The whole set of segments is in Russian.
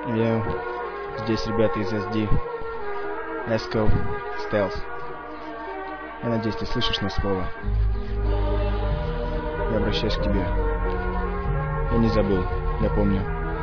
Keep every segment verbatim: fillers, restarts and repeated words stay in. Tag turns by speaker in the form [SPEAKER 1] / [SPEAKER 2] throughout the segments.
[SPEAKER 1] Йоу, здесь ребята из эс ди. Esco, Stealth. Я надеюсь, ты слышишь нас, Вова. Я обращаюсь к тебе. Я не забыл, я помню.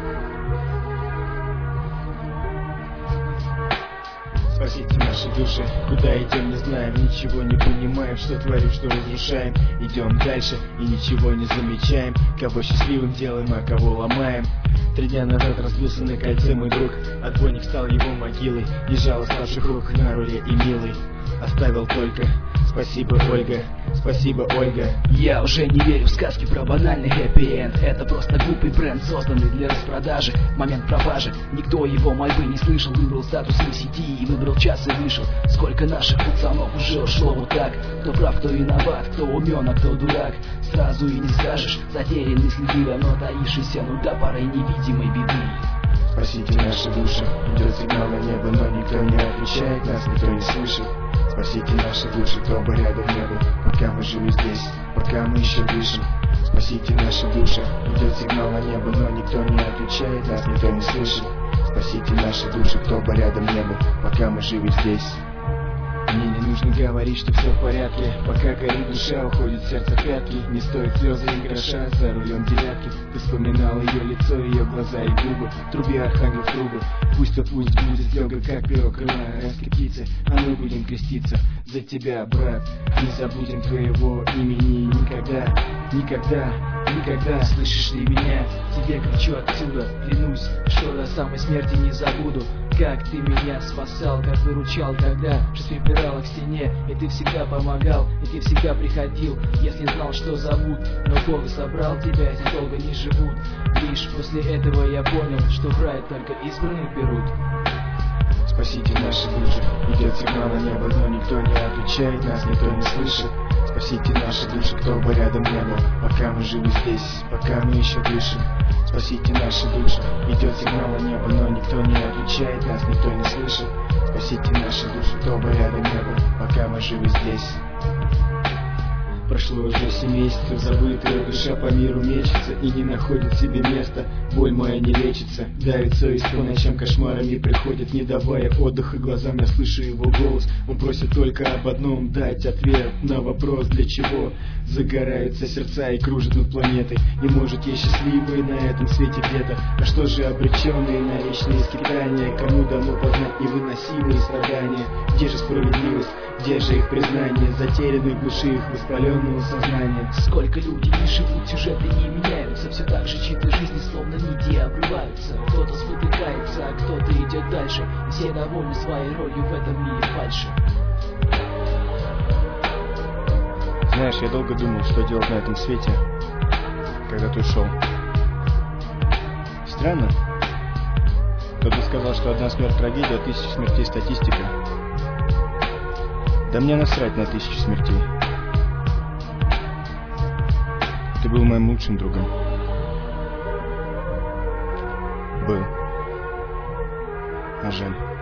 [SPEAKER 2] Спасите наши души, куда идем не знаем, ничего не понимаем, что творим, что разрушаем. Идем дальше и ничего не замечаем, кого счастливым делаем, а кого ломаем. Три дня назад разбился на кольце мой друг, отбойник стал его могилой, лежал оставших рук на руле и милый. Оставил только спасибо, Ольга, спасибо, Ольга.
[SPEAKER 3] Я уже не верю в сказки про банальный хэппи-энд. Это просто глупый бренд, созданный для распродажи. В момент пропажи никто его мольбы не слышал. Выбрал статус эм си ди и выбрал час и вышел. Сколько наших пацанов уже ушло вот так. Кто прав, кто виноват, кто умен, а кто дурак. Сразу и не скажешь, затерянный следы, давно таившийся, ну до порой невидимой беды.
[SPEAKER 2] Спасите наши души, идет сигнал на небо, но никто не отвечает, нас никто не слышит. Спасите наши души, кто бы рядом не был, пока мы живы здесь, пока мы еще дышим. Спасите наши души, идет сигнал на небо, но никто не отвечает, нас никто не слышит. Спасите наши души, кто бы рядом не был, пока мы живы здесь. Мне не нужно говорить, что все в порядке, пока горит душа, уходит сердце в пятки. Не стоит слезы и гроша за рулем девятки. Ты вспоминал ее лицо, ее глаза и губы. Труби, архангел, в трубы. Пусть то пусть будет легко, как перо крыла райской птицы. А мы будем креститься за тебя, брат. Не забудем твоего имени никогда, никогда, никогда. Слышишь ли меня? Тебе кричу отсюда. Клянусь, что до самой смерти не забуду, как ты меня спасал, как выручал тогда, что припирала к стене, и ты всегда помогал, и ты всегда приходил, если знал, что зовут. Но Бог собрал тебя, и долго не живут. Лишь после этого я понял, что в рай только избранных берут. Спасите наши души, идет сигнал на небо, но никто не отвечает, нас никто не слышит. Спасите наши души, кто бы рядом не был, пока мы живы здесь, пока мы еще дышим. Спасите наши души, идет сигнал на небо, но никто не отвечает, нас никто не слышит. Спасите наши души, кто бы рядом не был, пока мы живы здесь. Прошло уже семь месяцев, забытая душа по миру мечется и не находит себе места. Боль моя не лечится, давит совесть по ночам, кошмарами приходит, не давая отдыха глазам. Я слышу его голос, он просит только об одном: дать ответ на вопрос, для чего загораются сердца и кружат над планетой. И может есть счастливые на этом свете где-то, а что же обреченные на вечные скитания? Кому дано познать невыносимые страдания? Где же справедливость, где же их признание? Затерянных глуши их воспаленного сознания.
[SPEAKER 3] Сколько люди не живут, сюжеты не меняются, все так же чьи-то жизни словно нити обрываются. Кто-то спотыкается, а кто-то идет дальше, и все довольны своей ролью в этом мире фальши.
[SPEAKER 1] Знаешь, я долго думал, что делать на этом свете, когда ты ушел. Странно. Кто-то сказал, что одна смерть трагедия, а тысяча смертей статистика. Да мне насрать на тысячу смертей. Ты был моим лучшим другом. Был. А жаль.